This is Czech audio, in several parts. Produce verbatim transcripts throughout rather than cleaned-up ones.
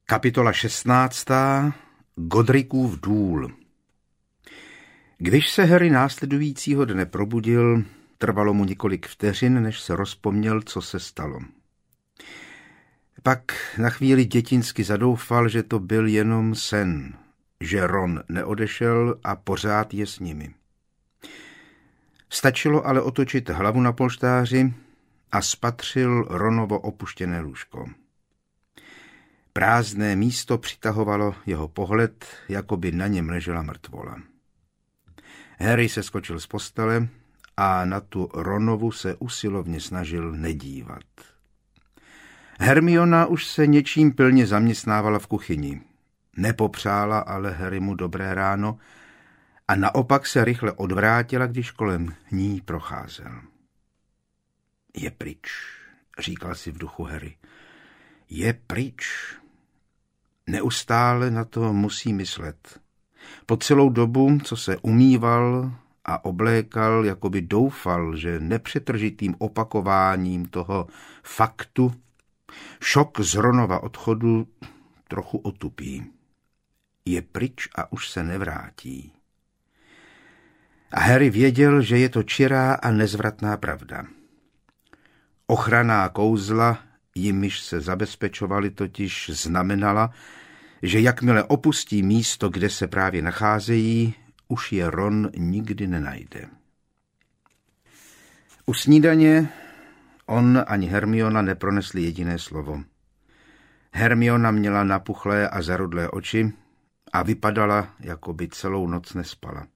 Kapitola šestnáctá. Godricův důl. Když se Harry následujícího dne probudil, trvalo mu několik vteřin, než se rozpomněl, co se stalo. Pak na chvíli dětinsky zadoufal, že to byl jenom sen, že Ron neodešel a pořád je s nimi. Stačilo ale otočit hlavu na polštáři a spatřil Ronovo opuštěné lůžko. Prázdné místo přitahovalo jeho pohled, jako by na něm ležela mrtvola. Harry se skočil z postele a na tu Ronovu se usilovně snažil nedívat. Hermiona už se něčím pilně zaměstnávala v kuchyni. Nepopřála ale Harrymu dobré ráno a naopak se rychle odvrátila, když kolem ní procházel. Je pryč, říkal si v duchu Harry. Je pryč. Neustále na to musí myslet. Po celou dobu, co se umýval a oblékal, jako by doufal, že nepřetržitým opakováním toho faktu šok z Ronova odchodu trochu otupí. Je pryč a už se nevrátí. A Harry věděl, že je to čirá a nezvratná pravda. Ochranná kouzla, jimiž se zabezpečovali, totiž znamenala, že jakmile opustí místo, kde se právě nacházejí, už je Ron nikdy nenajde. U snídaně on ani Hermiona nepronesli jediné slovo. Hermiona měla napuchlé a zarudlé oči a vypadala, jako by celou noc nespala.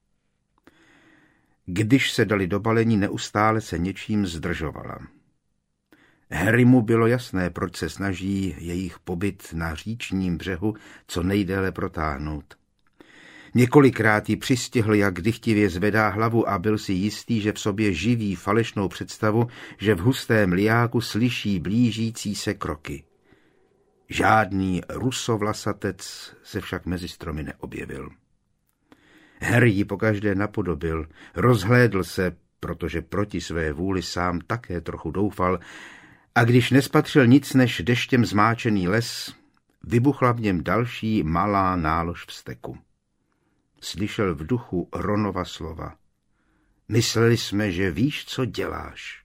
Když se dali do balení, neustále se něčím zdržovala. Harrymu bylo jasné, proč se snaží jejich pobyt na říčním břehu co nejdéle protáhnout. Několikrát ji přistihl, jak dychtivě zvedá hlavu a byl si jistý, že v sobě živí falešnou představu, že v hustém liáku slyší blížící se kroky. Žádný rusovlasatec se však mezi stromy neobjevil. Harry ji pokaždé napodobil, rozhlédl se, protože proti své vůli sám také trochu doufal, a když nespatřil nic než deštěm zmáčený les, vybuchla v něm další malá nálož vzteku. Slyšel v duchu Ronova slova. Mysleli jsme, že víš, co děláš.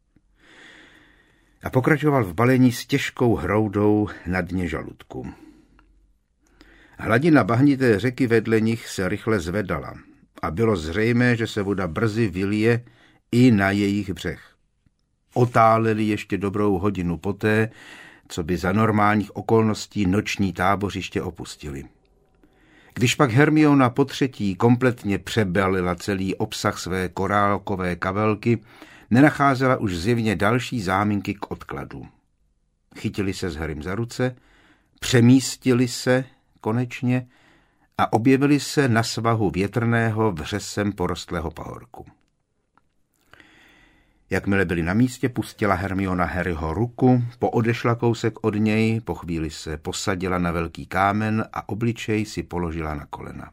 A pokračoval v balení s těžkou hroudou na dně žaludku. Hladina bahnité řeky vedle nich se rychle zvedala a bylo zřejmé, že se voda brzy vylije i na jejich břeh. Otáleli ještě dobrou hodinu poté, co by za normálních okolností noční tábořiště opustili. Když pak Hermiona po třetí kompletně přebalila celý obsah své korálkové kabelky, nenacházela už zjevně další záminky k odkladu. Chytili se s Harrym za ruce, přemístili se konečně a objevili se na svahu větrného vřesem porostlého pahorku. Jakmile byli na místě, pustila Hermiona Harryho ruku, poodešla kousek od něj, po chvíli se posadila na velký kámen a obličej si položila na kolena.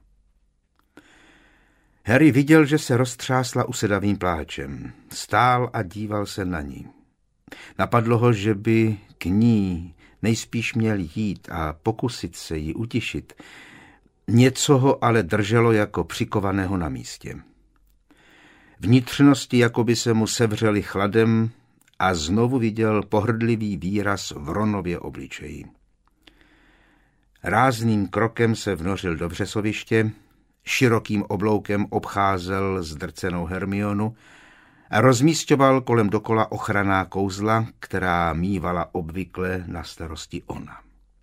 Harry viděl, že se roztřásla usedavým pláčem. Stál a díval se na ní. Napadlo ho, že by k ní nejspíš měl jít a pokusit se ji utišit. Něco ho ale drželo jako přikovaného na místě. Vnitřnosti jakoby se mu sevřely chladem a znovu viděl pohrdlivý výraz v Ronově obličeji. Rázným krokem se vnořil do vřesoviště, širokým obloukem obcházel zdrcenou Hermionu a rozmísťoval kolem dokola ochranná kouzla, která mívala obvykle na starosti ona.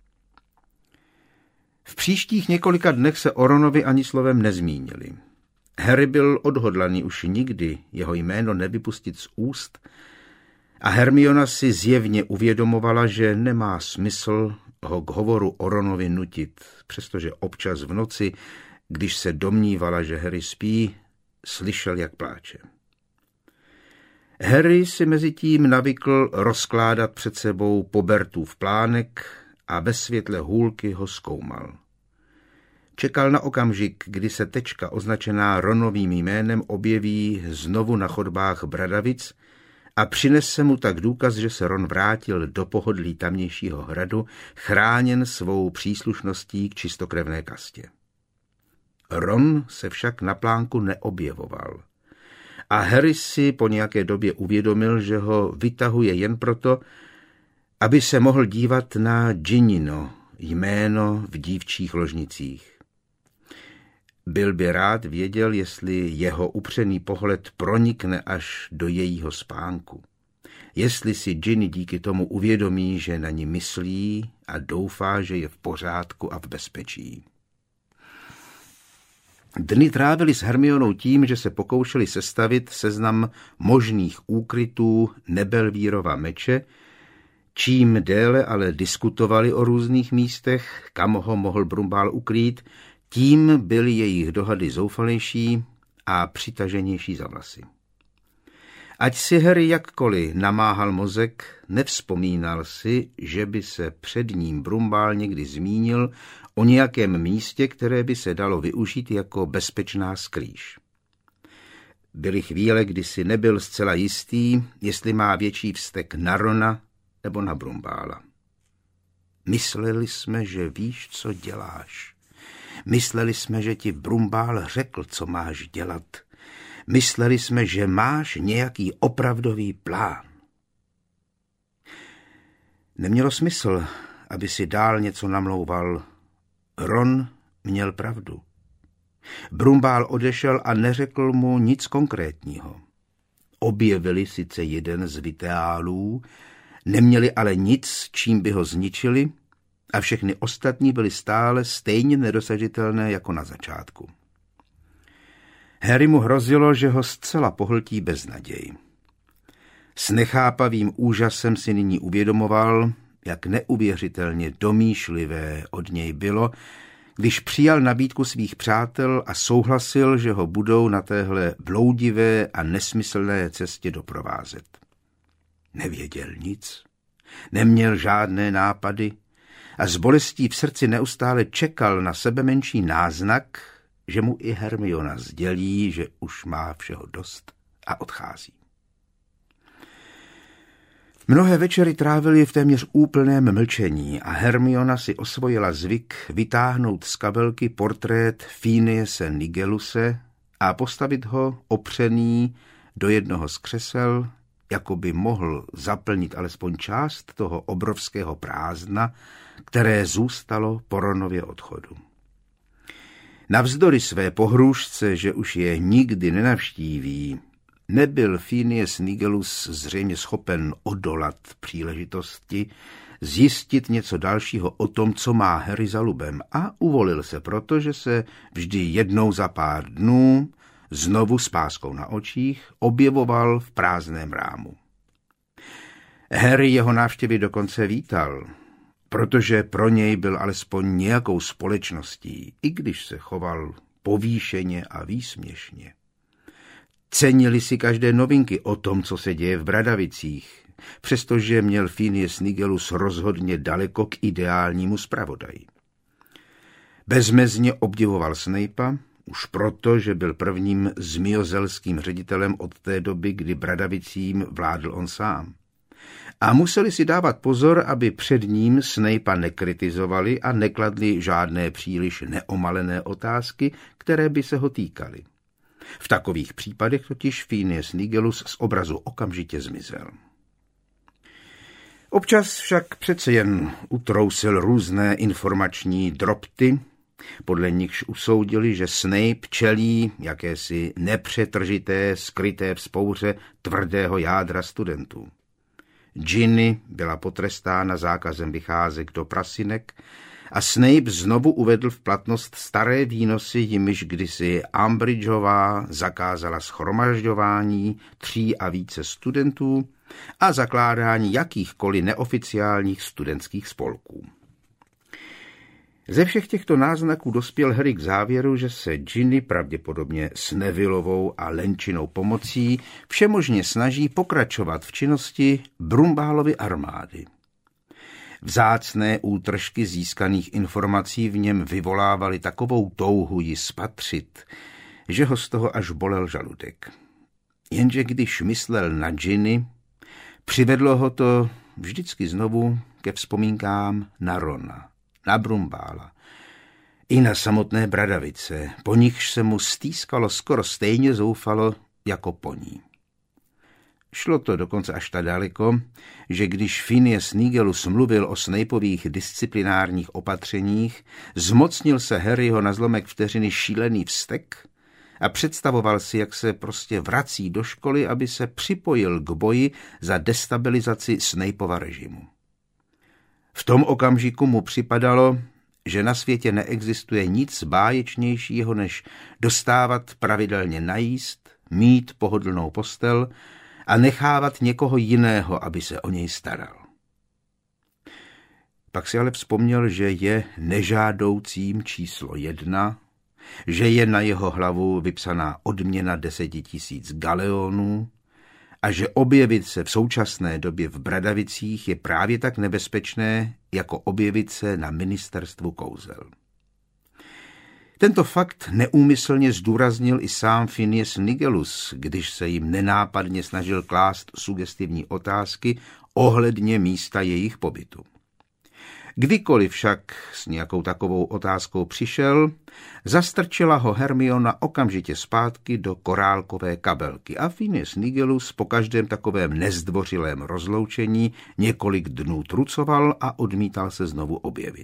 V příštích několika dnech se o Ronovi ani slovem nezmínili. Harry byl odhodlaný už nikdy jeho jméno nevypustit z úst a Hermiona si zjevně uvědomovala, že nemá smysl ho k hovoru o Ronovi nutit, přestože občas v noci, když se domnívala, že Harry spí, slyšel, jak pláče. Harry si mezitím navykl rozkládat před sebou Pobertův plánek a ve světle hůlky ho zkoumal. Čekal na okamžik, kdy se tečka označená Ronovým jménem objeví znovu na chodbách Bradavic a přinese mu tak důkaz, že se Ron vrátil do pohodlí tamnějšího hradu, chráněn svou příslušností k čistokrevné kastě. Ron se však na plánku neobjevoval a Harry si po nějaké době uvědomil, že ho vytahuje jen proto, aby se mohl dívat na Ginino, jméno v dívčích ložnicích. Byl by rád věděl, jestli jeho upřený pohled pronikne až do jejího spánku. Jestli si Ginny díky tomu uvědomí, že na ní myslí a doufá, že je v pořádku a v bezpečí. Dny trávili s Hermionou tím, že se pokoušeli sestavit seznam možných úkrytů Nebelvírova meče, čím déle ale diskutovali o různých místech, kam ho mohl Brumbál ukrýt, tím byly jejich dohady zoufalejší a přitaženější za vlasy. Ať si Harry jakkoliv namáhal mozek, nevzpomínal si, že by se před ním Brumbál někdy zmínil o nějakém místě, které by se dalo využít jako bezpečná skrýš. Byly chvíle, kdy si nebyl zcela jistý, jestli má větší vztek na Rona nebo na Brumbála. Mysleli jsme, že víš, co děláš. Mysleli jsme, že ti Brumbál řekl, co máš dělat. Mysleli jsme, že máš nějaký opravdový plán. Nemělo smysl, aby si dál něco namlouval. Ron měl pravdu. Brumbál odešel a neřekl mu nic konkrétního. Objevili sice jeden z viteálů, neměli ale nic, čím by ho zničili, a všechny ostatní byly stále stejně nedosažitelné jako na začátku. Harry mu hrozilo, že ho zcela pohltí beznaděj. S nechápavým úžasem si nyní uvědomoval, jak neuvěřitelně domýšlivé od něj bylo, když přijal nabídku svých přátel a souhlasil, že ho budou na téhle bloudivé a nesmyslné cestě doprovázet. Nevěděl nic, neměl žádné nápady a s bolestí v srdci neustále čekal na sebemenší náznak, že mu i Hermiona sdělí, že už má všeho dost a odchází. Mnohé večery trávili v téměř úplném mlčení a Hermiona si osvojila zvyk vytáhnout z kabelky portrét Phinease Nigeluse a postavit ho opřený do jednoho z křesel, jako by mohl zaplnit alespoň část toho obrovského prázdna, které zůstalo po Ronově odchodu. Navzdory své pohrůžce, že už je nikdy nenavštíví, nebyl Phinease Nigelus zřejmě schopen odolat příležitosti zjistit něco dalšího o tom, co má Harry za lubem, a uvolil se proto, že se vždy jednou za pár dnů znovu s páskou na očích objevoval v prázdném rámu. Harry jeho návštěvy dokonce vítal, protože pro něj byl alespoň nějakou společností, i když se choval povýšeně a výsměšně. Cenili si každé novinky o tom, co se děje v Bradavicích, přestože měl Phineas Nigelus rozhodně daleko k ideálnímu zpravodaji. Bezmezně obdivoval Snape'a, už proto, že byl prvním zmiozelským ředitelem od té doby, kdy Bradavicím vládl on sám. A museli si dávat pozor, aby před ním Snape'a nekritizovali a nekladli žádné příliš neomalené otázky, které by se ho týkaly. V takových případech totiž Phineas Nigelus z obrazu okamžitě zmizel. Občas však přece jen utrousil různé informační dropty, podle nichž usoudili, že Snape čelí jakési nepřetržité, skryté vzpouře tvrdého jádra studentů. Ginny byla potrestána zákazem vycházek do prasinek a Snape znovu uvedl v platnost staré výnosy, jimiž kdysi Umbridgeová zakázala shromažďování tří a více studentů a zakládání jakýchkoliv neoficiálních studentských spolků. Ze všech těchto náznaků dospěl Harry k závěru, že se Ginny pravděpodobně s Nevillovou a Lenčinou pomocí všemožně snaží pokračovat v činnosti Brumbálovy armády. Vzácné útržky získaných informací v něm vyvolávaly takovou touhu ji spatřit, že ho z toho až bolel žaludek. Jenže když myslel na Ginny, Přivedlo ho to vždycky znovu ke vzpomínkám na Rona, na Brumbála i na samotné bradavice, po nichž se mu stýskalo skoro stejně zoufalo jako po ní. Šlo to dokonce až tak daleko, že když Phineas Nigellus mluvil o Snapeových disciplinárních opatřeních, zmocnil se Harryho na zlomek vteřiny šílený vztek a představoval si, jak se prostě vrací do školy, aby se připojil k boji za destabilizaci Snapeova režimu. V tom okamžiku mu připadalo, že na světě neexistuje nic báječnějšího, než dostávat pravidelně najíst, mít pohodlnou postel a nechávat někoho jiného, aby se o něj staral. Pak si ale vzpomněl, že je nežádoucím číslo jedna, že je na jeho hlavu vypsaná odměna deseti tisíc galeonů a že objevit se v současné době v Bradavicích je právě tak nebezpečné, jako objevit se na ministerstvu kouzel. Tento fakt neúmyslně zdůraznil i sám Phineas Nigellus, když se jim nenápadně snažil klást sugestivní otázky ohledně místa jejich pobytu. Kdykoliv však s nějakou takovou otázkou přišel, zastrčila ho Hermiona okamžitě zpátky do korálkové kabelky a Phineas Nigellus po každém takovém nezdvořilém rozloučení několik dnů trucoval a odmítal se znovu objevit.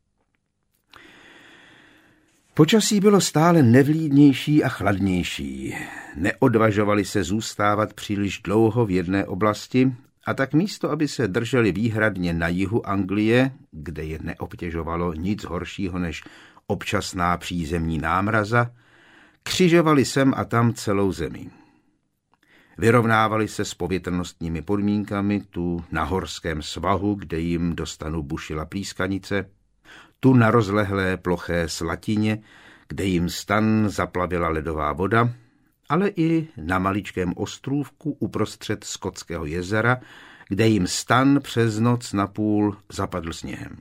Počasí bylo stále nevlídnější a chladnější. Neodvažovali se zůstávat příliš dlouho v jedné oblasti a tak místo, aby se drželi výhradně na jihu Anglie, kde je neobtěžovalo nic horšího než občasná přízemní námraza, křižovali sem a tam celou zemi. Vyrovnávali se s povětrnostními podmínkami tu na horském svahu, kde jim do stanu bušila plískanice, tu na rozlehlé ploché slatině, kde jim stan zaplavila ledová voda, ale i na maličkém ostrůvku uprostřed Skotského jezera, kde jim stan přes noc napůl zapadl sněhem.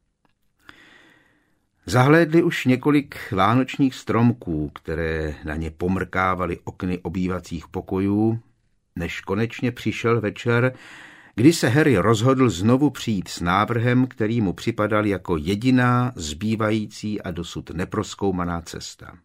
Zahlédli už několik vánočních stromků, které na ně pomrkávaly okny obývacích pokojů, než konečně přišel večer, kdy se Harry rozhodl znovu přijít s návrhem, který mu připadal jako jediná zbývající a dosud neprozkoumaná cesta.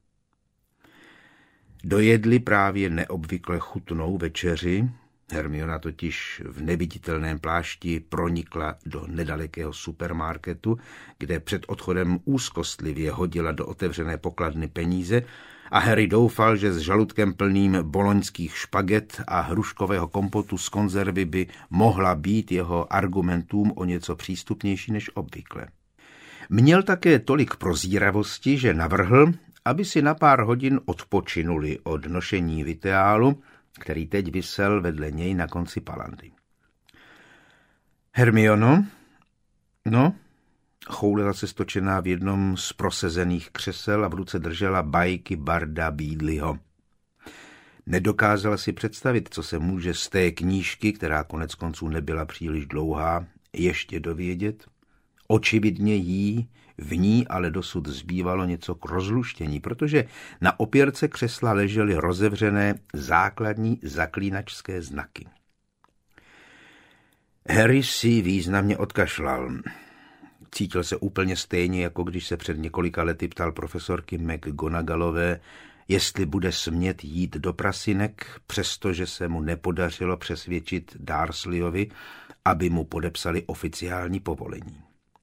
Dojedli právě neobvykle chutnou večeři, Hermiona totiž v neviditelném plášti pronikla do nedalekého supermarketu, kde před odchodem úzkostlivě hodila do otevřené pokladny peníze a Harry doufal, že s žaludkem plným boloňských špaget a hruškového kompotu z konzervy by mohla být jeho argumentům o něco přístupnější než obvykle. Měl také tolik prozíravosti, že navrhl, aby si na pár hodin odpočinuli od nošení viteálu, který teď visel vedle něj na konci palandy. Hermiono, no, choulila se stočená v jednom z prosezených křesel a v ruce držela bajky Barda Beedleyho. Nedokázala si představit, co se může z té knížky, která konec konců nebyla příliš dlouhá, ještě dovědět. Očividně jí v ní ale dosud zbývalo něco k rozluštění, protože na opěrce křesla ležely rozevřené základní zaklínačské znaky. Harry si významně odkašlal. Cítil se úplně stejně, jako když se před několika lety ptal profesorky McGonagallové, jestli bude smět jít do prasinek, přestože se mu nepodařilo přesvědčit Dursleyovi, aby mu podepsali oficiální povolení.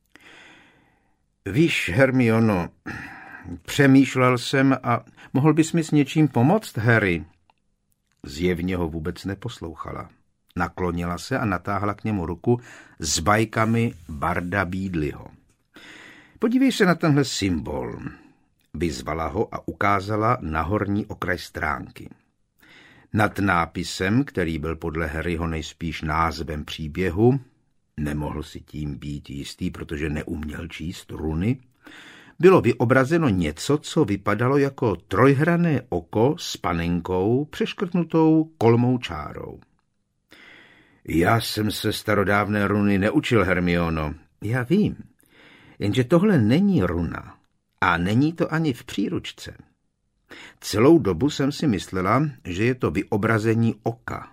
Víš, Hermiono, přemýšlel jsem a mohl bys mi s něčím pomoct, Harry? Zjevně ho vůbec neposlouchala. Naklonila se a natáhla k němu ruku s bajkami Barda Beedleyho. Podívej se na tenhle symbol. Vyzvala ho a ukázala na horní okraj stránky. Nad nápisem, který byl podle Harryho nejspíš názvem příběhu, nemohl si tím být jistý, protože neuměl číst runy, bylo vyobrazeno něco, co vypadalo jako trojhranné oko s panenkou přeškrtnutou kolmou čárou. Já jsem se starodávné runy neučil, Hermiono. Já vím, jenže tohle není runa a není to ani v příručce. Celou dobu jsem si myslela, že je to vyobrazení oka,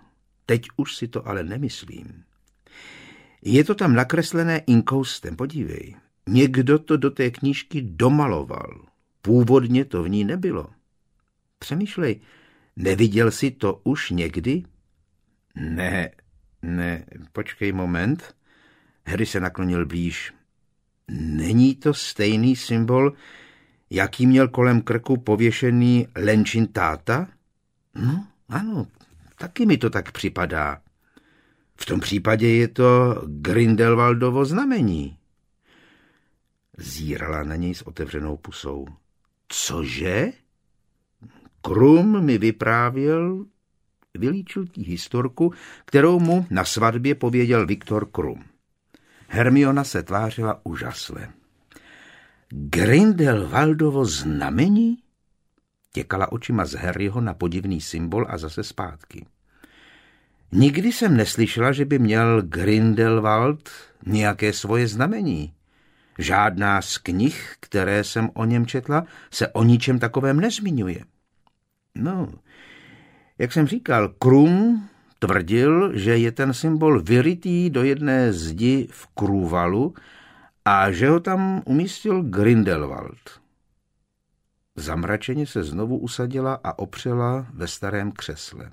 Teď už si to ale nemyslím. Je to tam nakreslené inkoustem, podívej. Někdo to do té knížky domaloval. Původně to v ní nebylo. Přemýšlej, neviděl jsi to už někdy? Ne, ne, počkej moment. Harry se naklonil blíž. Není to stejný symbol, jaký měl kolem krku pověšený Lenčin táta? No, ano, taky mi to tak připadá. V tom případě je to Grindelwaldovo znamení. Zírala na něj s otevřenou pusou. Cože? Krum mi vyprávěl, vylíčil tí historku, kterou mu na svatbě pověděl Viktor Krum. Hermiona se tvářila úžasle. Grindelwaldovo znamení? Těkala očima z Harryho na podivný symbol a zase zpátky. Nikdy jsem neslyšela, že by měl Grindelwald nějaké svoje znamení. Žádná z knih, které jsem o něm četla, se o ničem takovém nezmiňuje. No, jak jsem říkal, Krum tvrdil, že je ten symbol vyrytý do jedné zdi v Krúvalu a že ho tam umístil Grindelwald. Zamračeně se znovu usadila a opřela ve starém křesle.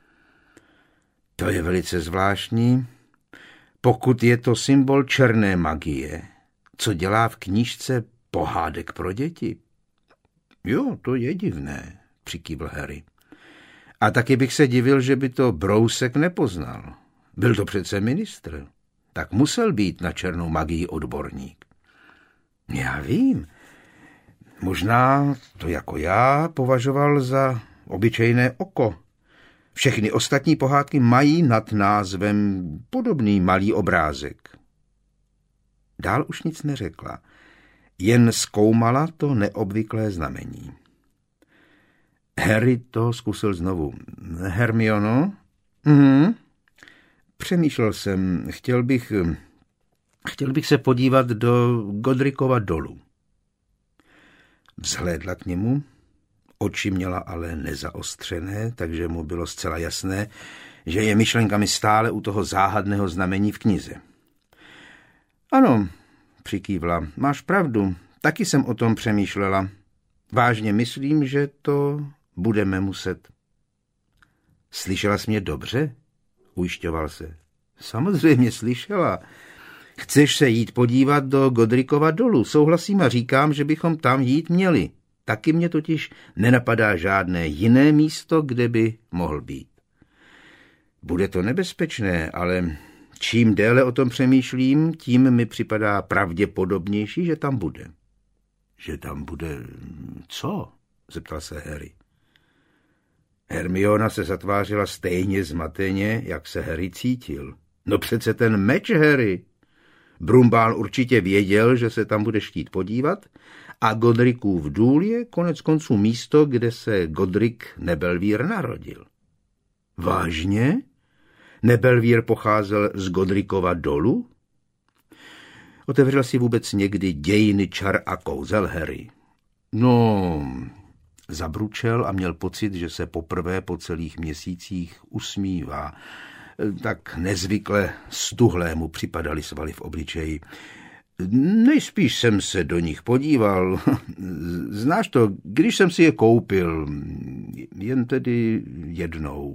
To je velice zvláštní, pokud je to symbol černé magie, co dělá v knížce pohádek pro děti. Jo, to je divné, přikývl Harry. A taky bych se divil, že by to Brousek nepoznal. Byl to přece ministr, tak musel být na černou magii odborník. Já vím, možná to jako já považoval za obyčejné oko. Všechny ostatní pohádky mají nad názvem podobný malý obrázek. Dál už nic neřekla, jen zkoumala to neobvyklé znamení. Harry to zkusil znovu. Hermiono? Mhm. Přemýšlel jsem, chtěl bych, chtěl bych se podívat do Godricova dolu. Vzhlédla k němu, oči měla ale nezaostřené, takže mu bylo zcela jasné, že je myšlenkami stále u toho záhadného znamení v knize. Ano, přikývla, máš pravdu, taky jsem o tom přemýšlela. Vážně myslím, že to budeme muset. Slyšela jsi mě dobře? Ujišťoval se. Samozřejmě slyšela. Chceš se jít podívat do Godricova dolu? Souhlasím a říkám, že bychom tam jít měli. Taky mě totiž nenapadá žádné jiné místo, kde by mohl být. Bude to nebezpečné, ale čím déle o tom přemýšlím, tím mi připadá pravděpodobnější, že tam bude. Že tam bude co? Zeptal se Harry. Hermiona se zatvářila stejně zmateně, jak se Harry cítil. No přece ten meč, Harry. Brumbál určitě věděl, že se tam bude chtít podívat a Godricův důl je konec konců místo, kde se Godric Nebelvír narodil. Vážně? Nebelvír pocházel z Godricova dolu? Otevřel si vůbec někdy dějiny čar a kouzel, Harry? No, zabručel a měl pocit, že se poprvé po celých měsících usmívá. Tak nezvykle stuhlému připadaly svaly v obličeji. Nejspíš jsem se do nich podíval. Znáš to, když jsem si je koupil, jen tedy jednou.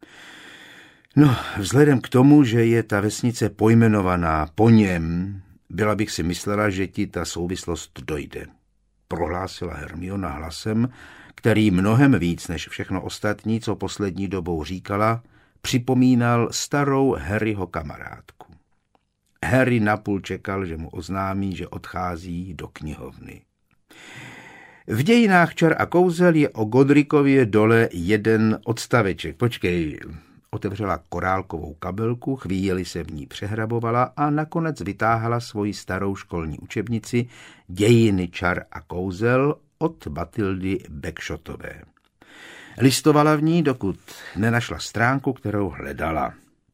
No, vzhledem k tomu, že je ta vesnice pojmenovaná po něm, byla bych si myslela, že ti ta souvislost dojde. Prohlásila Hermiona hlasem, který mnohem víc než všechno ostatní, co poslední dobou říkala, připomínal starou Harryho kamarádku. Harry napůl čekal, že mu oznámí, že odchází do knihovny. V dějinách čar a kouzel je o Godricově dole jeden odstaveček. Počkej, otevřela korálkovou kabelku, chvíli se v ní přehrabovala a nakonec vytáhala svoji starou školní učebnici Dějiny čar a kouzel od Batildy Bagshotové. Listovala v ní, dokud nenašla stránku, kterou hledala.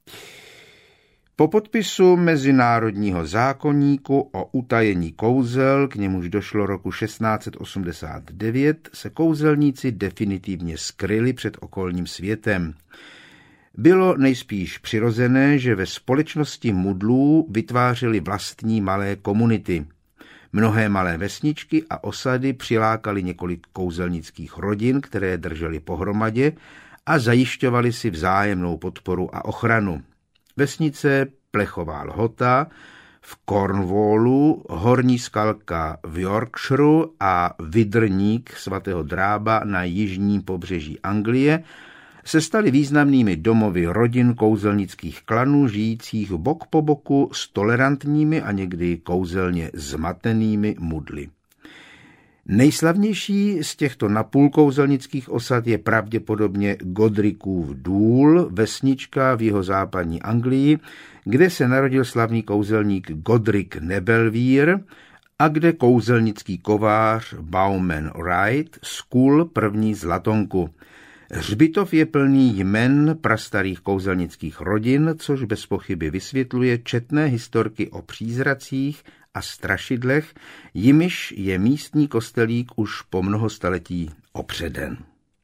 Po podpisu Mezinárodního zákoníku o utajení kouzel, k němuž došlo roku šestnáct set osmdesát devět, se kouzelníci definitivně skryli před okolním světem. Bylo nejspíš přirozené, že ve společnosti mudlů vytvářeli vlastní malé komunity. Mnohé malé vesničky a osady přilákaly několik kouzelnických rodin, které držely pohromadě a zajišťovaly si vzájemnou podporu a ochranu. Vesnice Plechová Lhota v Cornwallu, Horní Skalka v Yorkshireu a Vydrník svatého Drába na jižním pobřeží Anglie se staly významnými domovy rodin kouzelnických klanů žijících bok po boku s tolerantními a někdy kouzelně zmatenými mudly. Nejslavnější z těchto napůl kouzelnických osad je pravděpodobně Godricův důl, vesnička v jihozápadní Anglii, kde se narodil slavný kouzelník Godric Nebelvír a kde kouzelnický kovář Bauman Wright skul první zlatonku. Hřbitov je plný jmen prastarých kouzelnických rodin, což bez pochyby vysvětluje četné historky o přízracích a strašidlech, jimiž je místní kostelík už po mnoho staletí opředen.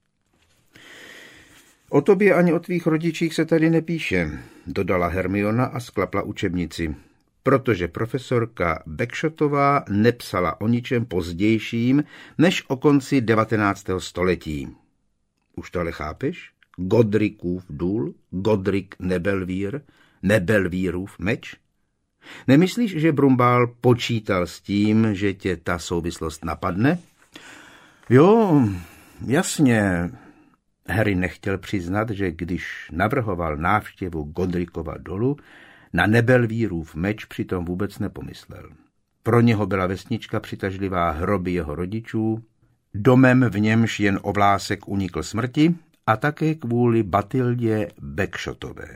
O tobě ani o tvých rodičích se tady nepíše, dodala Hermiona a sklapla učebnici, protože profesorka Bagshotová nepsala o ničem pozdějším než o konci devatenáctého století. Už to ale chápeš? Godricův důl, Godric Nebelvír, Nebelvírův meč? Nemyslíš, že Brumbál počítal s tím, že tě ta souvislost napadne? Jo, jasně. Harry nechtěl přiznat, že když navrhoval návštěvu Godricova dolu, na Nebelvírův meč přitom vůbec nepomyslel. Pro něho byla vesnička přitažlivá hroby jeho rodičů, domem, v němž jen ovlásek unikl smrti, a také kvůli Batildě Bagshotové.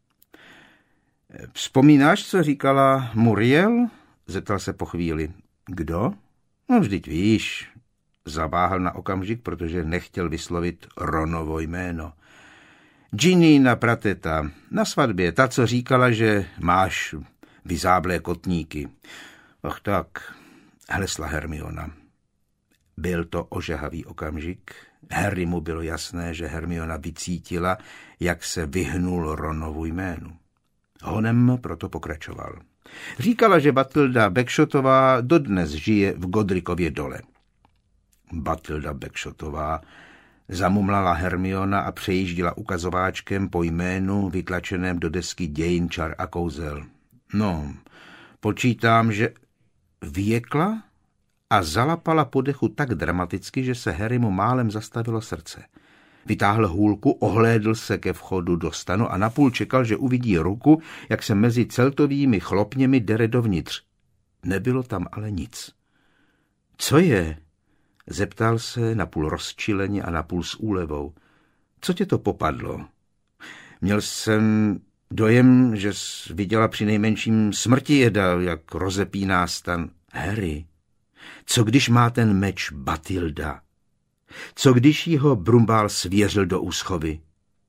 Vzpomínáš, co říkala Muriel? Zeptal se po chvíli. Kdo? No vždyť víš. Zaváhal na okamžik, protože nechtěl vyslovit Ronovo jméno. Ginnyna Prateta, na svatbě, ta, co říkala, že máš vyzáblé kotníky. Och tak, hlesla Hermiona. Byl to ožehavý okamžik. Harry mu bylo jasné, že Hermiona vycítila, jak se vyhnul Ronovu jménu. Honem proto pokračoval. Říkala, že Batilda Bagshotová dodnes žije v Godricově dole. Batilda Bagshotová, zamumlala Hermiona a přejíždila ukazováčkem po jménu vytlačeném do desky dějin čar a kouzel. No, počítám, že vyjekla a zalapala po dechu tak dramaticky, že se Harrymu málem zastavilo srdce. Vytáhl hůlku, ohlédl se ke vchodu do stanu a napůl čekal, že uvidí ruku, jak se mezi celtovými chlopněmi dere dovnitř. Nebylo tam ale nic. Co je? Zeptal se napůl rozčileně a napůl s úlevou. Co tě to popadlo? Měl jsem dojem, že jsi viděla přinejmenším smrtivěda, jak rozepíná stan. Harry, co když má ten meč Batilda? Co když jí ho Brumbál svěřil do úschovy?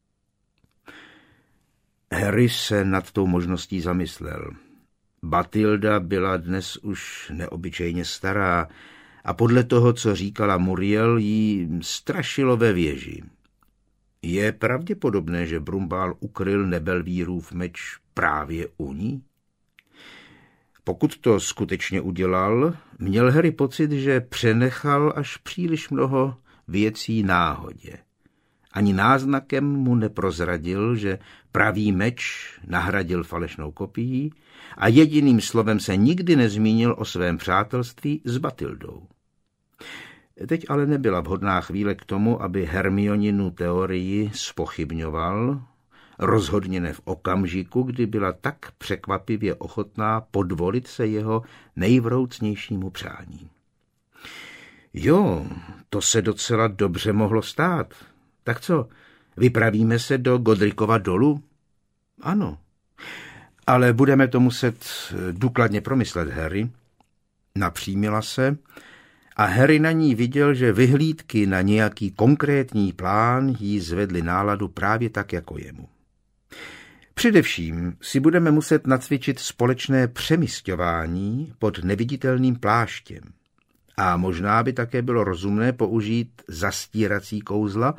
Harry se nad tou možností zamyslel. Batilda byla dnes už neobyčejně stará a podle toho, co říkala Muriel, jí strašilo ve věži. Je pravděpodobné, že Brumbál ukryl Nebelvírův meč právě u ní? Pokud to skutečně udělal, měl Harry pocit, že přenechal až příliš mnoho věcí náhodě. Ani náznakem mu neprozradil, že pravý meč nahradil falešnou kopií a jediným slovem se nikdy nezmínil o svém přátelství s Batildou. Teď ale nebyla vhodná chvíle k tomu, aby Hermioninu teorii zpochybňoval, rozhodně ne v okamžiku, kdy byla tak překvapivě ochotná podvolit se jeho nejvroucnějšímu přání. Jo, to se docela dobře mohlo stát. Tak co, vypravíme se do Godricova dolu? Ano, ale budeme to muset důkladně promyslet, Harry. Napřímila se a Harry na ní viděl, že vyhlídky na nějaký konkrétní plán jí zvedly náladu právě tak jako jemu. Především si budeme muset nacvičit společné přemysťování pod neviditelným pláštěm. A možná by také bylo rozumné použít zastírací kouzla,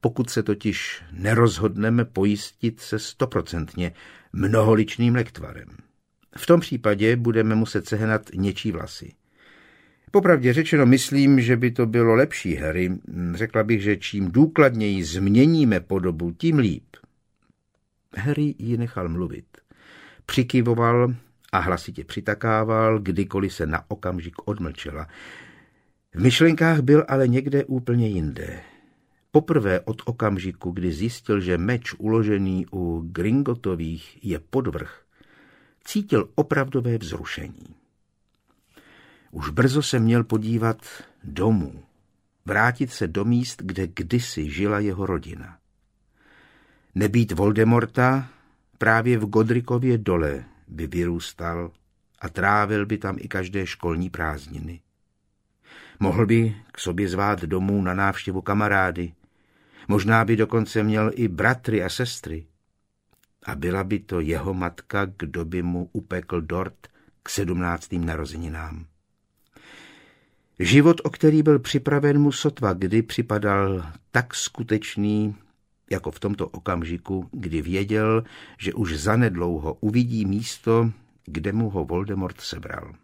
pokud se totiž nerozhodneme pojistit se stoprocentně mnoholičným lektvarem. V tom případě budeme muset sehnat něčí vlasy. Popravdě řečeno, myslím, že by to bylo lepší, Harry. Řekla bych, že čím důkladněji změníme podobu, tím líp. Harry ji nechal mluvit. Přikyvoval a hlasitě přitakával, kdykoliv se na okamžik odmlčela. V myšlenkách byl ale někde úplně jinde. Poprvé od okamžiku, kdy zjistil, že meč uložený u Gringotových je podvrh, cítil opravdové vzrušení. Už brzo se měl podívat domů, vrátit se do míst, kde kdysi žila jeho rodina. Nebýt Voldemorta, právě v Godricově dole by vyrůstal a trávil by tam i každé školní prázdniny. Mohl by k sobě zvát domů na návštěvu kamarády, možná by dokonce měl i bratry a sestry. A byla by to jeho matka, kdo by mu upekl dort k sedmnáctým narozeninám. Život, o který byl připraven, mu sotva kdy připadal tak skutečný, jako v tomto okamžiku, kdy věděl, že už zanedlouho uvidí místo, kde mu ho Voldemort sebral.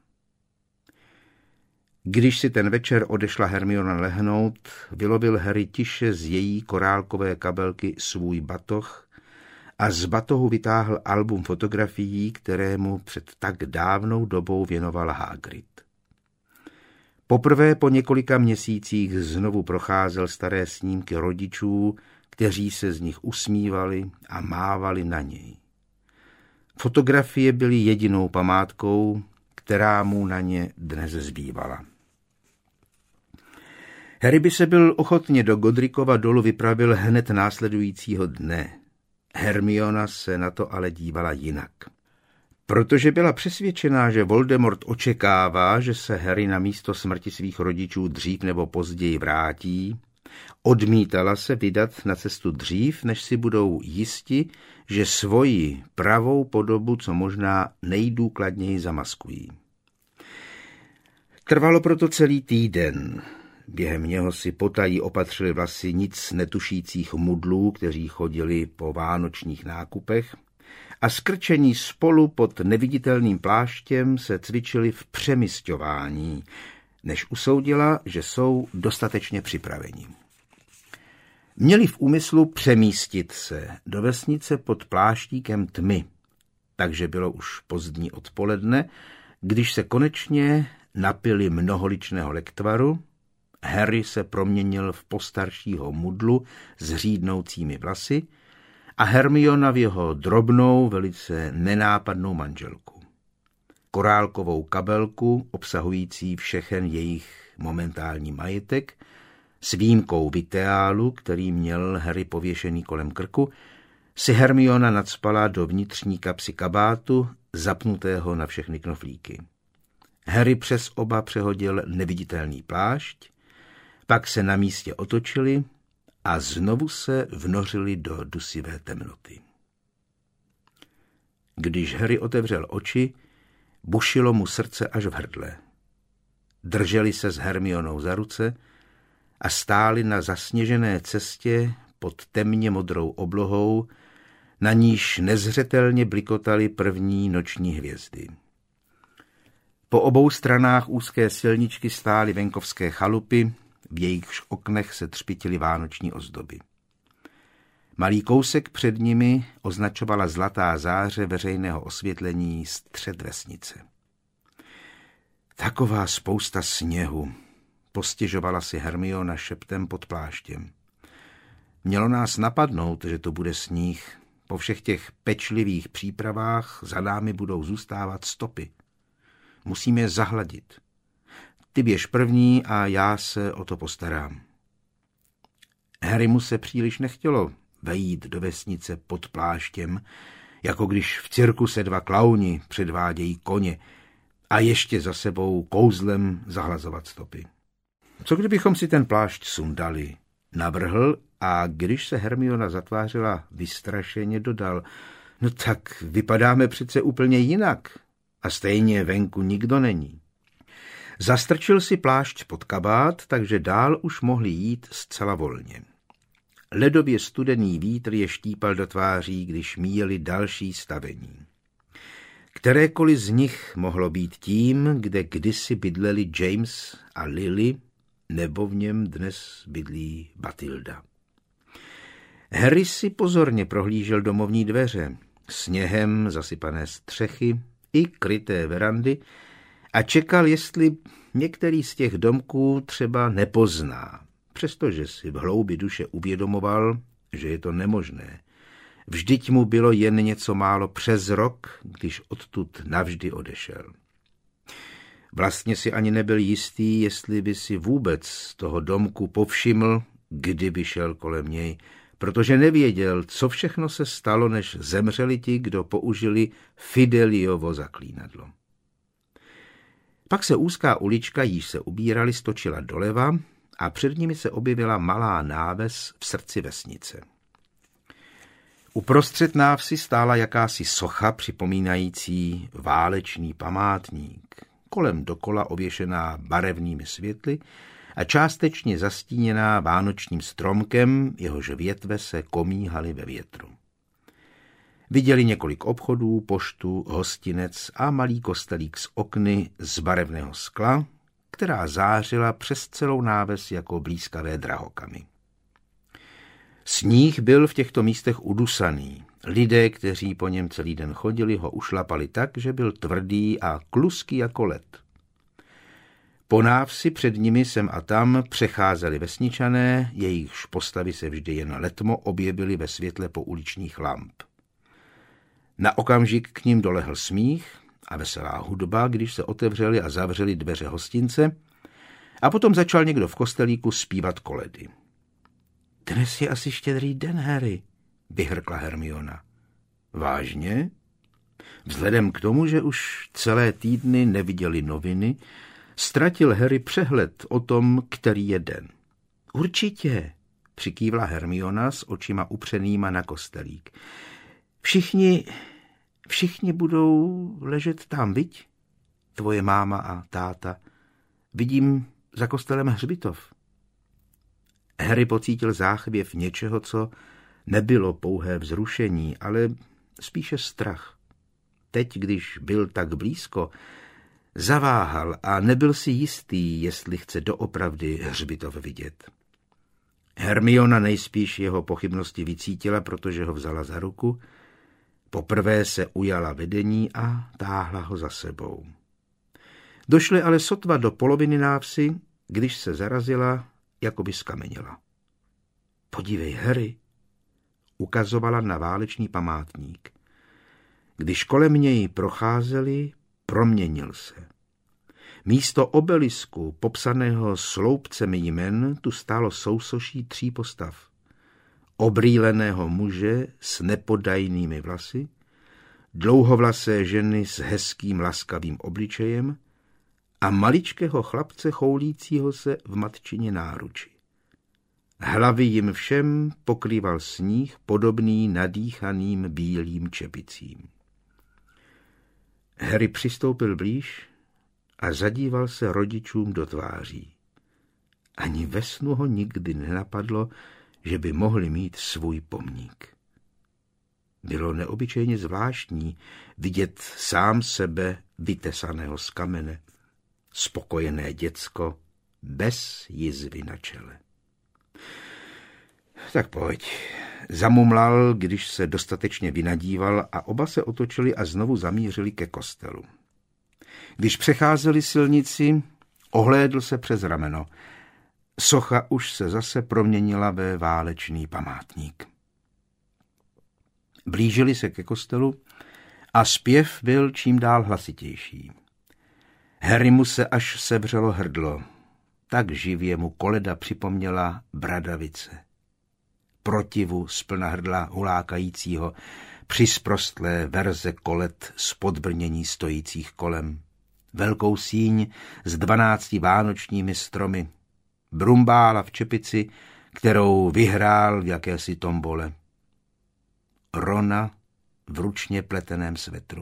Když si ten večer odešla Hermiona lehnout, vylovil Harry tiše z její korálkové kabelky svůj batoh a z batohu vytáhl album fotografií, kterému před tak dávnou dobou věnoval Hagrid. Poprvé po několika měsících znovu procházel staré snímky rodičů, kteří se z nich usmívali a mávali na něj. Fotografie byly jedinou památkou, která mu na ně dnes zbývala. Harry by se byl ochotně do Godricova dolu vypravil hned následujícího dne. Hermiona se na to ale dívala jinak. Protože byla přesvědčená, že Voldemort očekává, že se Harry na místo smrti svých rodičů dřív nebo později vrátí, odmítala se vydat na cestu dřív, než si budou jisti, že svoji pravou podobu co možná nejdůkladněji zamaskují. Trvalo proto celý týden. Během něho si potají opatřili vlasy nic netušících mudlů, kteří chodili po vánočních nákupech, a skrčení spolu pod neviditelným pláštěm se cvičili v přemysťování, než usoudila, že jsou dostatečně připraveni. Měli v úmyslu přemístit se do vesnice pod pláštíkem tmy, takže bylo už pozdní odpoledne, když se konečně napili mnoholičného lektvaru. Harry se proměnil v postaršího mudlu s řídnoucími vlasy a Hermiona v jeho drobnou, velice nenápadnou manželku. Korálkovou kabelku obsahující všechen jejich momentální majetek, s výjimkou viteálu, který měl Harry pověšený kolem krku, si Hermiona nacpala do vnitřní kapsy kabátu, zapnutého na všechny knoflíky. Harry přes oba přehodil neviditelný plášť, pak se na místě otočili a znovu se vnořili do dusivé temnoty. Když Harry otevřel oči, bušilo mu srdce až v hrdle. Drželi se s Hermionou za ruce a stáli na zasněžené cestě pod temně modrou oblohou, na níž nezřetelně blikotaly první noční hvězdy. Po obou stranách úzké silničky stály venkovské chalupy, v jejichž oknech se třpitily vánoční ozdoby. Malý kousek před nimi označovala zlatá záře veřejného osvětlení střed vesnice. Taková spousta sněhu, postěžovala si Hermiona šeptem pod pláštěm. Mělo nás napadnout, že to bude sníh. Po všech těch pečlivých přípravách za námi budou zůstávat stopy. Musíme je zahladit. Ty běž první a já se o to postarám. Harrymu se příliš nechtělo vejít do vesnice pod pláštěm, jako když v cirkuse dva klauni předvádějí koně a ještě za sebou kouzlem zahlazovat stopy. Co kdybychom si ten plášť sundali? Navrhl a když se Hermiona zatvářila vystrašeně, dodal, no tak vypadáme přece úplně jinak a stejně venku nikdo není. Zastrčil si plášť pod kabát, takže dál už mohli jít zcela volně. Ledově studený vítr je štípal do tváří, když míjeli další stavení. Kterékoliv z nich mohlo být tím, kde kdysi bydleli James a Lily, nebo v něm dnes bydlí Batilda. Harry si pozorně prohlížel domovní dveře, sněhem zasypané střechy i kryté verandy a čekal, jestli některý z těch domků třeba nepozná, přestože si v hloubi duše uvědomoval, že je to nemožné. Vždyť mu bylo jen něco málo přes rok, když odtud navždy odešel. Vlastně si ani nebyl jistý, jestli by si vůbec z toho domku povšiml, kdyby šel kolem něj, protože nevěděl, co všechno se stalo, než zemřeli ti, kdo použili Fideliovo zaklínadlo. Pak se úzká ulička, jíž se ubírali, stočila doleva a před nimi se objevila malá náves v srdci vesnice. Uprostřed návsi stála jakási socha připomínající válečný památník, kolem dokola ověšená barevnými světly a částečně zastíněná vánočním stromkem, jehož větve se komíhaly ve větru. Viděli několik obchodů, poštu, hostinec a malý kostelík s okny z barevného skla, která zářila přes celou náves jako blýskavé drahokamy. Sníh byl v těchto místech udusaný. Lidé, kteří po něm celý den chodili, ho ušlapali tak, že byl tvrdý a kluský jako led. Po návsi před nimi sem a tam přecházeli vesničané, jejichž postavy se vždy jen letmo objevily ve světle pouličních lamp. Na okamžik k ním dolehl smích a veselá hudba, když se otevřely a zavřely dveře hostince, a potom začal někdo v kostelíku zpívat koledy. Dnes je asi štědrý den, Harry, vyhrkla Hermiona. Vážně? Vzhledem k tomu, že už celé týdny neviděli noviny, ztratil Harry přehled o tom, který je den. Určitě, přikývla Hermiona s očima upřenýma na kostelík. Všichni, všichni budou ležet tam, viď? Tvoje máma a táta. Vidím za kostelem hřbitov. Harry pocítil záchvěv něčeho, co nebylo pouhé vzrušení, ale spíše strach. Teď, když byl tak blízko, zaváhal a nebyl si jistý, jestli chce doopravdy hřbitov vidět. Hermiona nejspíš jeho pochybnosti vycítila, protože ho vzala za ruku. Poprvé se ujala vedení a táhla ho za sebou. Došli ale sotva do poloviny návsi, když se zarazila, jako by skamenila. Podívej, Harry, ukazovala na válečný památník. Když kolem něj procházeli, proměnil se. Místo obelisku, popsaného sloupcem jmen, tu stálo sousoší tří postav. Obrýleného muže s nepodajnými vlasy, dlouhovlasé ženy s hezkým laskavým obličejem a maličkého chlapce choulícího se v matčině náruči. Hlavy jim všem pokrýval sníh podobný nadýchaným bílým čepicím. Harry přistoupil blíž a zadíval se rodičům do tváří. Ani ve snu ho nikdy nenapadlo, že by mohli mít svůj pomník. Bylo neobyčejně zvláštní vidět sám sebe vytesaného z kamene, spokojené děcko, bez jizvy na čele. Tak pojď, zamumlal, když se dostatečně vynadíval a oba se otočili a znovu zamířili ke kostelu. Když přecházeli silnici, ohlédl se přes rameno. Socha už se zase proměnila ve válečný památník. Blížili se ke kostelu a zpěv byl čím dál hlasitější. Harrymu se až sebřelo hrdlo. Tak živě mu koleda připomněla bradavice. Protivu z plna hrdla hulákajícího, přisprostlé verze kolet z podbrnění stojících kolem, velkou síň s dvanácti vánočními stromy, brumbála v čepici, kterou vyhrál v jakési tombole, Rona v ručně pleteném svetru.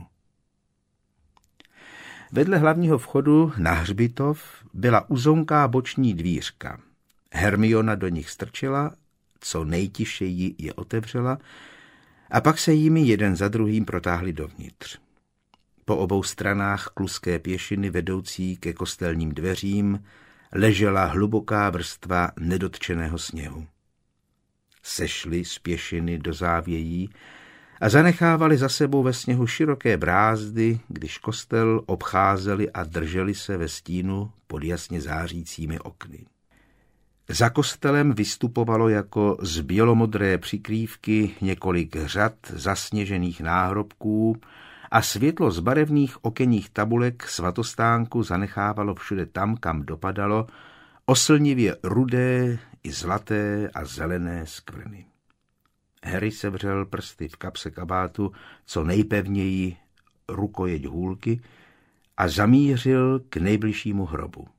Vedle hlavního vchodu na hřbitov byla uzonká boční dvířka. Hermiona do nich strčila, co nejtišeji je otevřela a pak se jimi jeden za druhým protáhli dovnitř. Po obou stranách kluské pěšiny vedoucí ke kostelním dveřím ležela hluboká vrstva nedotčeného sněhu. Sešli z pěšiny do závějí a zanechávali za sebou ve sněhu široké brázdy, když kostel obcházeli a drželi se ve stínu pod jasně zářícími okny. Za kostelem vystupovalo jako z bělomodré přikrývky několik řad zasněžených náhrobků a světlo z barevných okenních tabulek svatostánku zanechávalo všude tam, kam dopadalo, oslnivě rudé i zlaté a zelené skvrny. Harry sevřel prsty v kapse kabátu co nejpevněji rukojeť hůlky a zamířil k nejbližšímu hrobu.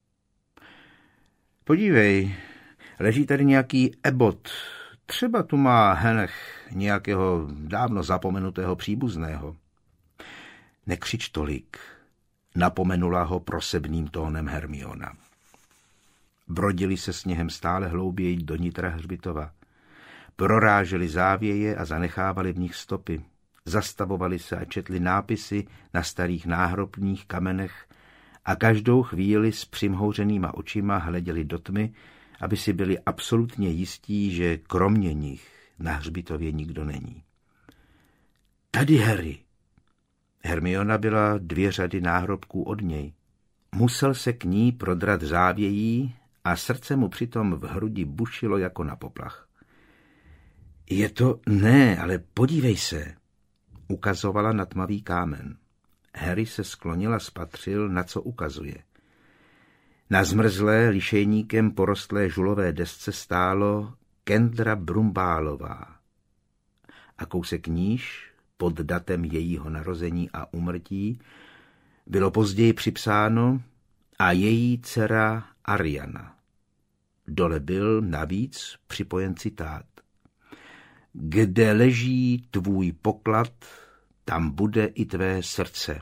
Podívej, leží tady nějaký ebot. Třeba tu má Henech nějakého dávno zapomenutého příbuzného. Nekřič tolik, napomenula ho prosebným tónem Hermiona. Brodili se sněhem stále hlouběji do nitra hřbitova. Proráželi závěje a zanechávali v nich stopy. Zastavovali se a četli nápisy na starých náhrobních kamenech a každou chvíli s přimhouřenýma očima hleděli do tmy, aby si byli absolutně jistí, že kromě nich na hřbitově nikdo není. Tady, Harry. Hermiona byla dvě řady náhrobků od něj. Musel se k ní prodrat závějí a srdce mu přitom v hrudi bušilo jako na poplach. Je to... Ne, ale podívej se, ukazovala na tmavý kámen. Harry se sklonil a spatřil, na co ukazuje. Na zmrzlé, lišejníkem porostlé žulové desce stálo Kendra Brumbálová. A kousek níž, pod datem jejího narození a úmrtí, bylo později připsáno a její dcera Ariana. Dole byl navíc připojen citát. Kde leží tvůj poklad, tam bude i tvé srdce.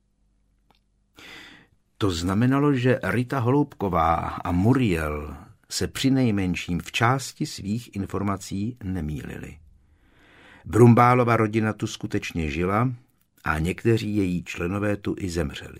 To znamenalo, že Rita Holoubková a Muriel se přinejmenším v části svých informací nemýlili. Brumbálova rodina tu skutečně žila a někteří její členové tu i zemřeli.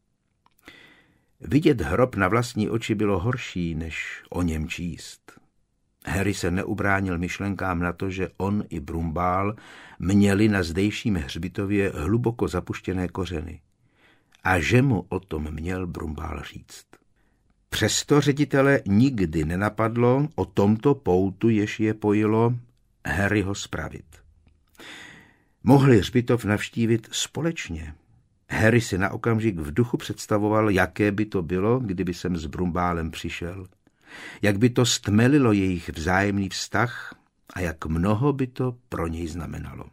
Vidět hrob na vlastní oči bylo horší, než o něm číst. Harry se neubránil myšlenkám na to, že on i Brumbál měli na zdejším hřbitově hluboko zapuštěné kořeny a že mu o tom měl Brumbál říct. Přesto ředitele nikdy nenapadlo o tomto poutu, jež je pojilo, Harryho spravit. Mohli hřbitov navštívit společně. Harry si na okamžik v duchu představoval, jaké by to bylo, kdyby sem s Brumbálem přišel. Jak by to stmelilo jejich vzájemný vztah a jak mnoho by to pro něj znamenalo.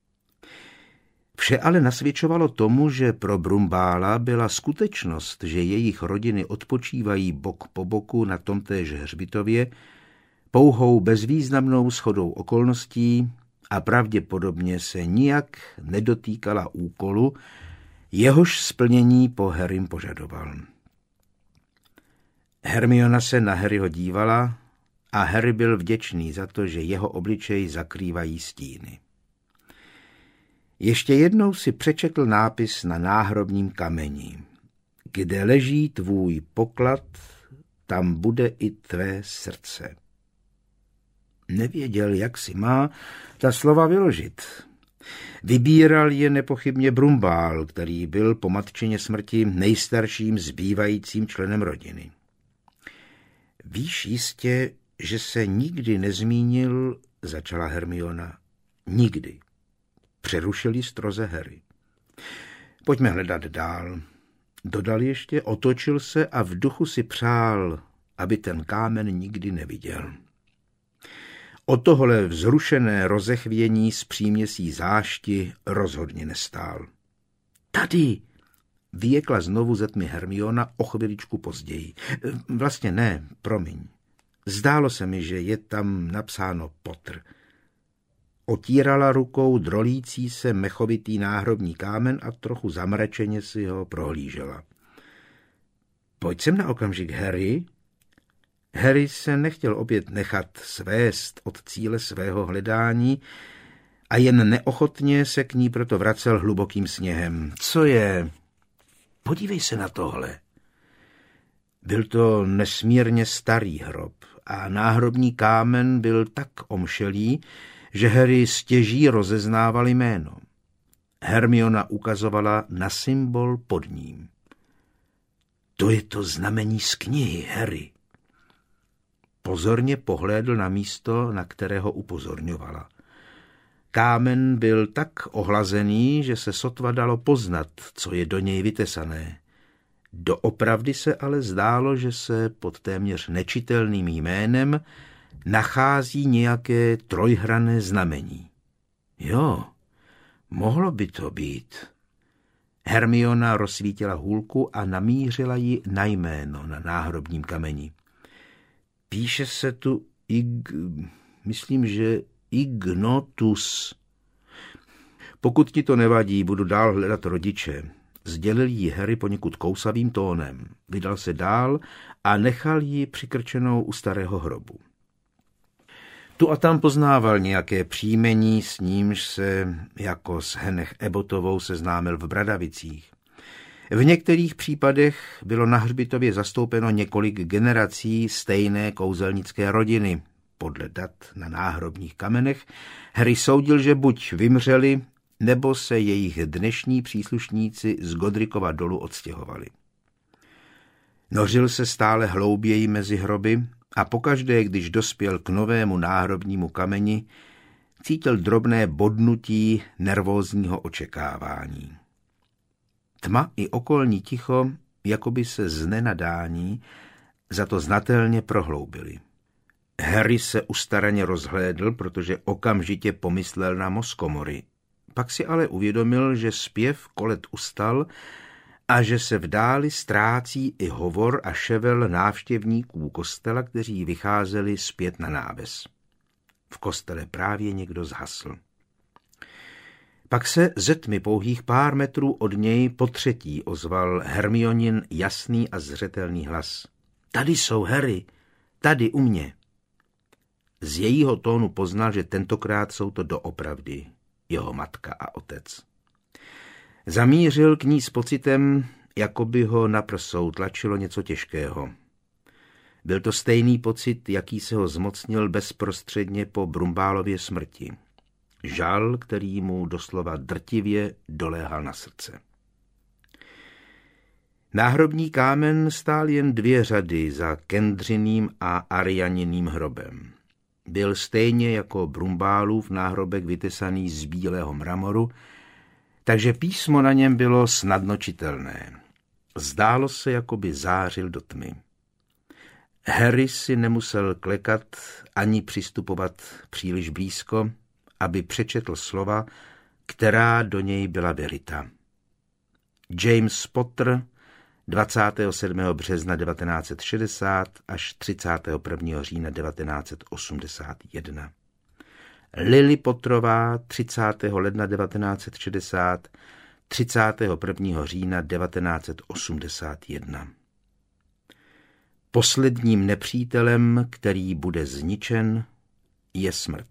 Vše ale nasvědčovalo tomu, že pro Brumbála byla skutečnost, že jejich rodiny odpočívají bok po boku na tomtéž hřbitově, pouhou bezvýznamnou shodou okolností a pravděpodobně se nijak nedotýkala úkolu, jehož splnění po Harrym požadoval. Hermiona se na Harryho dívala a Harry byl vděčný za to, že jeho obličej zakrývají stíny. Ještě jednou si přečetl nápis na náhrobním kameni. Kde leží tvůj poklad, tam bude i tvé srdce. Nevěděl, jak si má ta slova vyložit. Vybíral je nepochybně Brumbál, který byl po matčině smrti nejstarším zbývajícím členem rodiny. Víš jistě, že se nikdy nezmínil, začala Hermiona. Nikdy. Přerušil ji stroze Harry. Pojďme hledat dál. Dodal ještě, otočil se a v duchu si přál, aby ten kámen nikdy neviděl. O tohle vzrušené rozechvění s příměsí zášti rozhodně nestál. Tady, vyjekla znovu ze tmy Hermiona o chviličku později. Vlastně ne, promiň. Zdálo se mi, že je tam napsáno Potter. Otírala rukou drolící se mechovitý náhrobní kámen a trochu zamračeně si ho prohlížela. Pojď sem na okamžik, Harry. Harry se nechtěl opět nechat svést od cíle svého hledání a jen neochotně se k ní proto vracel hlubokým sněhem. Co je? Podívej se na tohle. Byl to nesmírně starý hrob a náhrobní kámen byl tak omšelý, že Harry stěží rozeznával jméno. Hermiona ukazovala na symbol pod ním. To je to znamení z knihy, Harry. Pozorně pohlédl na místo, na kterého upozorňovala. Kámen byl tak ohlazený, že se sotva dalo poznat, co je do něj vytesané. Doopravdy se ale zdálo, že se pod téměř nečitelným jménem nachází nějaké trojhranné znamení. Jo, mohlo by to být. Hermiona rozsvítila hůlku a namířila ji na jméno na náhrobním kameni. Píše se tu ig... myslím, že Ignotus. Pokud ti to nevadí, budu dál hledat rodiče. Sdělil jí Harry poněkud kousavým tónem. Vydal se dál a nechal ji přikrčenou u starého hrobu. Tu a tam poznával nějaké příjmení, s nímž se jako s Hennech Ebbotovou seznámil v Bradavicích. V některých případech bylo na hřbitově zastoupeno několik generací stejné kouzelnické rodiny. Podle dat na náhrobních kamenech Harry soudil, že buď vymřeli, nebo se jejich dnešní příslušníci z Godricova dolu odstěhovali. Nořil se stále hlouběji mezi hroby a pokaždé, když dospěl k novému náhrobnímu kameni, cítil drobné bodnutí nervózního očekávání. Tma i okolní ticho, jakoby se z nenadání, za to znatelně prohloubili. Harry se ustaraně rozhlédl, protože okamžitě pomyslel na mozkomory. Pak si ale uvědomil, že zpěv kolet ustal a že se v dáli ztrácí i hovor a ševel návštěvníků kostela, kteří vycházeli zpět na náves. V kostele právě někdo zhasl. Pak se ze tmy pouhých pár metrů od něj potřetí ozval Hermionin jasný a zřetelný hlas. Tady jsou, Harry, tady u mě. Z jejího tónu poznal, že tentokrát jsou to doopravdy jeho matka a otec. Zamířil k ní s pocitem, jako by ho na prsou tlačilo něco těžkého. Byl to stejný pocit, jaký se ho zmocnil bezprostředně po Brumbálově smrti. Žal, který mu doslova drtivě doléhal na srdce. Náhrobní kámen stál jen dvě řady za Kendřiným a Arianiným hrobem. Byl stejně jako Brumbálův náhrobek vytesaný z bílého mramoru, takže písmo na něm bylo snadno čitelné. Zdálo se, jako by zářil do tmy. Harry si nemusel klekat ani přistupovat příliš blízko, aby přečetl slova, která do něj byla vyryta. James Potter, dvacátého sedmého března devatenáct set šedesát až třicátého prvního října devatenáct set osmdesát jedna. Lily Potterová, třicátého ledna devatenáct set šedesát, třicátého prvního října devatenáct set osmdesát jedna. Posledním nepřítelem, který bude zničen, je smrt.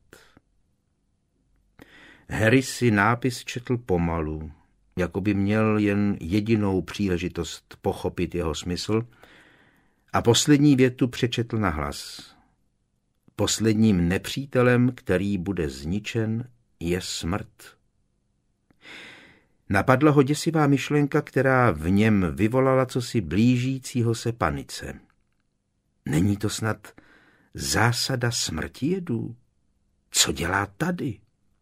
Harry si nápis četl pomalu, jako by měl jen jedinou příležitost pochopit jeho smysl, a poslední větu přečetl nahlas. Posledním nepřítelem, který bude zničen, je smrt. Napadla ho děsivá myšlenka, která v něm vyvolala cosi blížícího se panice. Není to snad zásada smrtijedů? Co dělá tady?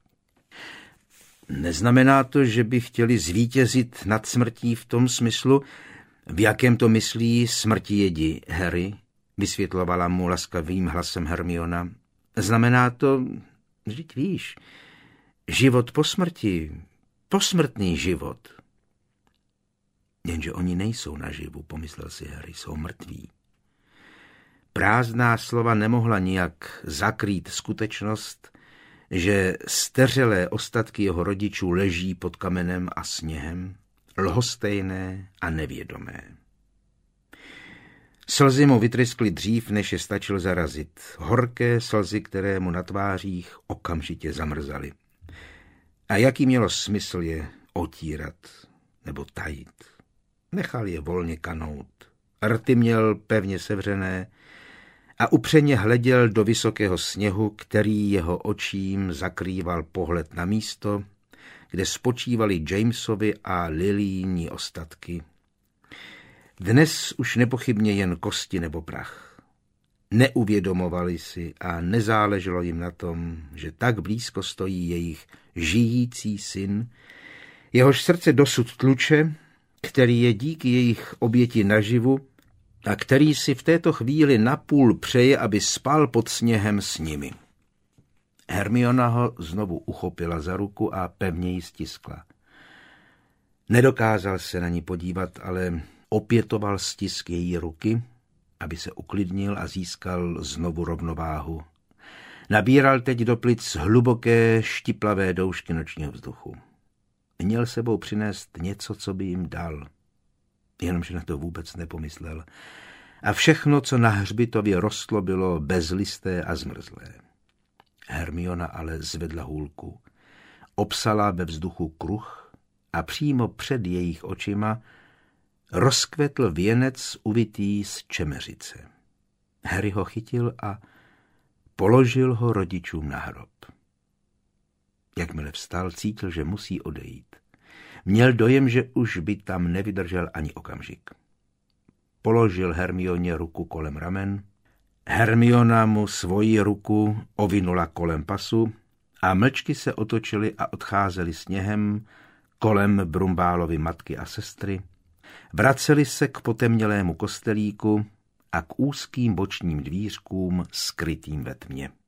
Neznamená to, že by chtěli zvítězit nad smrtí v tom smyslu, v jakém to myslí smrtijedi, Harry, vysvětlovala mu laskavým hlasem Hermiona. Znamená to, vždyť víš, život po smrti, posmrtný život. Jenže oni nejsou naživu, pomyslel si Harry, jsou mrtví. Prázdná slova nemohla nijak zakrýt skutečnost, že steřelé ostatky jeho rodičů leží pod kamenem a sněhem, lhostejné a nevědomé. Slzy mu vytryskly dřív, než je stačil zarazit. Horké slzy, které mu na tvářích okamžitě zamrzaly. A jaký mělo smysl je otírat nebo tajit? Nechal je volně kanout. Rty měl pevně sevřené a upřeně hleděl do vysokého sněhu, který jeho očím zakrýval pohled na místo, kde spočívali Jamesovi a Lilyní ostatky. Dnes už nepochybně jen kosti nebo prach. Neuvědomovali si a nezáleželo jim na tom, že tak blízko stojí jejich žijící syn, jehož srdce dosud tluče, který je díky jejich oběti naživu a který si v této chvíli napůl přeje, aby spal pod sněhem s nimi. Hermiona ho znovu uchopila za ruku a pevně ji stiskla. Nedokázal se na ní podívat, ale opětoval stisk její ruky, aby se uklidnil a získal znovu rovnováhu. Nabíral teď do plic hluboké, štiplavé doušky nočního vzduchu. Měl sebou přinést něco, co by jim dal. Jenomže na to vůbec nepomyslel. A všechno, co na hřbitově rostlo, bylo bezlisté a zmrzlé. Hermiona ale zvedla hůlku. Obsala ve vzduchu kruh a přímo před jejich očima rozkvetl věnec uvitý z čemeřice. Harry ho chytil a položil ho rodičům na hrob. Jakmile vstal, cítil, že musí odejít. Měl dojem, že už by tam nevydržel ani okamžik. Položil Hermioně ruku kolem ramen, Hermiona mu svoji ruku ovinula kolem pasu a mlčky se otočili a odcházeli sněhem kolem Brumbálovy matky a sestry, vraceli se k potemnělému kostelíku a k úzkým bočním dvířkům skrytým ve tmě.